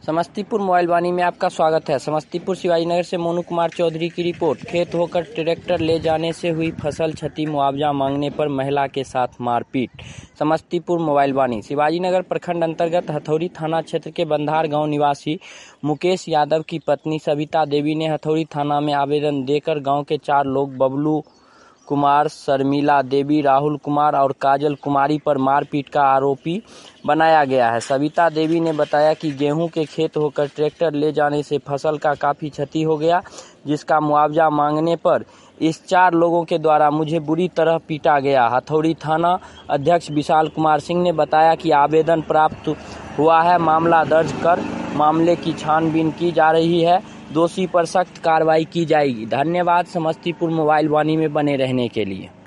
Samastipur mobile वाणी में आपका स्वागत है। समस्तीपुर शिवाजीनगर से मोनू कुमार चौधरी की रिपोर्ट। खेत होकर ट्रैक्टर ले जाने से हुई फसल क्षति मुआवजा मांगने पर महिला के साथ मारपीट। समस्तीपुर मोबाइल वाणी। शिवाजीनगर प्रखंड अंतर्गत हथौड़ी थाना क्षेत्र के बंधार गांव निवासी मुकेश यादव की पत्नी सविता देवी ने हथौड़ी थाना में आवेदन देकर गाँव के 4 लोग बबलू कुमार, शर्मिला देवी, राहुल कुमार और काजल कुमारी पर मारपीट का आरोपी बनाया गया है। सविता देवी ने बताया कि गेहूं के खेत होकर ट्रैक्टर ले जाने से फसल का काफ़ी क्षति हो गया, जिसका मुआवजा मांगने पर इस 4 लोगों के द्वारा मुझे बुरी तरह पीटा गया। हथौड़ी थाना अध्यक्ष विशाल कुमार सिंह ने बताया कि आवेदन प्राप्त हुआ है, मामला दर्ज कर मामले की छानबीन की जा रही है, दोषी पर सख्त कार्रवाई की जाएगी। धन्यवाद। समस्तीपुर मोबाइल वाणी में बने रहने के लिए।